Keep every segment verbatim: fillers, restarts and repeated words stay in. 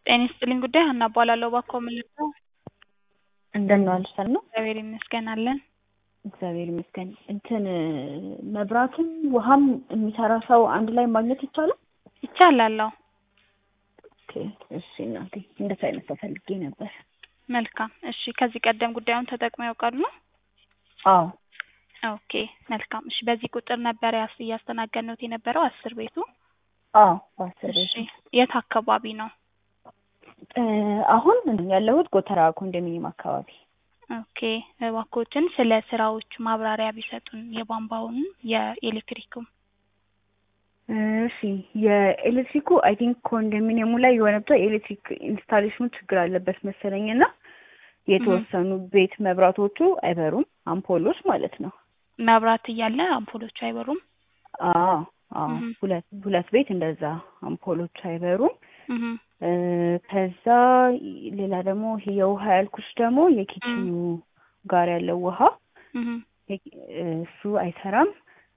ጤና ይስጥልኝ ጉዳይ ሀና እባላለሁ ባኮ ምልክው እንደምን ዋልሽ ነው? እግዚአብሔር ይመስገን አለን። እግዚአብሔር ይመስገን። እንትን መብራትም ውሃም የሚሰራ ሰው አንድ ላይ ማግኘት ይቻላል? ይቻላል። ኦኬ እሺ እናቴ እንደዚህ አይነት ሰው ፈልጌ ነበር። መልካም እሺ። ከዚህ ቀደም ጉዳዩን ተጠቅመው ያውቃሉ? አዎ። ኦኬ መልካም እሺ። በዚህ ቁጥር ነበር ያስ ያስተናገድነው የነበረው አስር ቤቱ? አዎ አስር ቤቱ። እሺ የት አካባቢ ነው? አሁን ያለሁት ጎተራ ኮንዶሚኒየም አካባቢ። ኦኬ እባክዎትን ስለ ስራዎቹ ማብራሪያ ቢሰጡን የቧንቧውን የኤሌክትሪኩም። እሺ የኤሌክትሪኩ አይ ቲንክ ኮንዶሚኒየሙ ላይ የሆነ ብቻ ኤሌክትሪክ ኢንስታሌሽኑ ችግር አለበት መሰለኝና የተወሰኑ ቤት መብራቶቹ አይበሩም፣ አምፖሎች ማለት ነው። መብራት እያለ አምፖሎቹ አይበሩም? አዎ አዎ ሁለት ሁለት ቤት እንደዛ አምፖሎች አይበሩም። ከዛ ሌላ ደግሞ የውሃ ያልኩሽ ደግሞ የኪችኑ ጋር ያለው ውሃ እሱ አይሰራም።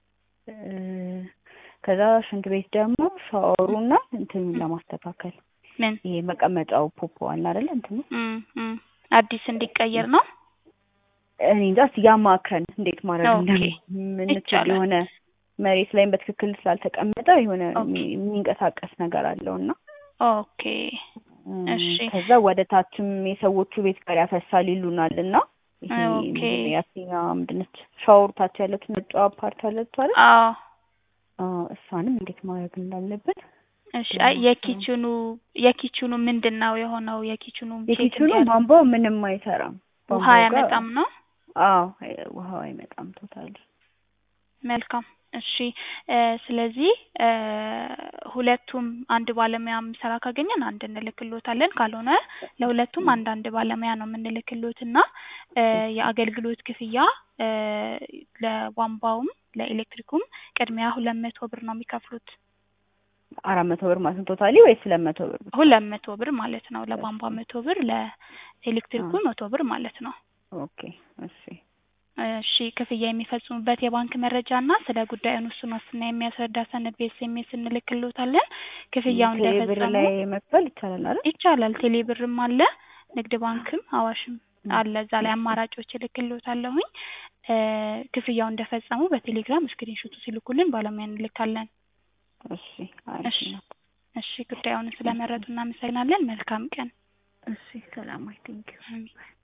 ከዛ ሽንት ቤት ደግሞ ሻወሩና እንትን ለማስተካከል ምን ይሄ መቀመጫው ፖፖ አለ አይደል እንትኑ አዲስ እንዲቀየር ነው። እኔ እንጃ ያማከን እንዴት ማድረግ እንደምንችል የሆነ መሬት ላይ በትክክል ስላልተቀመጠ የሆነ የሚንቀሳቀስ ነገር አለውና ኦኬ እሺ። ከዛ ወደ ታችም የሰዎቹ ቤት ጋር ያፈሳል ይሉናልና ይሄ ያሲና ምንድነች ሻወር ታች ያለች ነጭ ፓርት አለች አይደል? አዎ አዎ እሷንም እንዴት ማድረግ እንዳለበት። እሺ የኪችኑ የኪችኑ ምንድነው የሆነው? የኪችኑ የኪችኑ ቧንቧው ምንም አይሰራም። ውሃ ያመጣም ነው? አዎ ውሃው አይመጣም ቶታሊ። መልካም እሺ። ስለዚህ ሁለቱም አንድ ባለሙያ የሚሰራ ካገኘን አንድ እንልክልዎታለን፣ ካልሆነ ለሁለቱም አንድ አንድ ባለሙያ ነው የምንልክልዎትና የአገልግሎት ክፍያ ለቧንቧውም ለኤሌክትሪኩም ቅድሚያ ሁለት መቶ ብር ነው የሚከፍሉት። አራት መቶ ብር ማለት ቶታሊ ወይስ ሁለት መቶ ብር? ሁለት መቶ ብር ማለት ነው። ለቧንቧ መቶ ብር ለኤሌክትሪኩ መቶ ብር ማለት ነው። ኦኬ እሺ እሺ። ክፍያ የሚፈጽሙበት የባንክ መረጃና ስለ ጉዳዩን እሱን ዋስትና የሚያስረዳ ሰነድ በኤስኤምኤስ እንልክልዎታለን። ክፍያው እንደፈጸሙ ቴሌብር ላይ መክፈል ይቻላል አይደል? ይቻላል። ቴሌብርም አለ፣ ንግድ ባንክም አዋሽም አለ። እዛ ላይ አማራጮች እልክልዎታለሁኝ። ክፍያው እንደፈጸሙ በቴሌግራም ስክሪንሾት ሲልኩልን ባለሙያ እንልካለን። እሺ እሺ እሺ። ጉዳዩን ስለመረጡ እናመሰግናለን። መልካም ቀን። እሺ ሰላም። አይ ቲንክ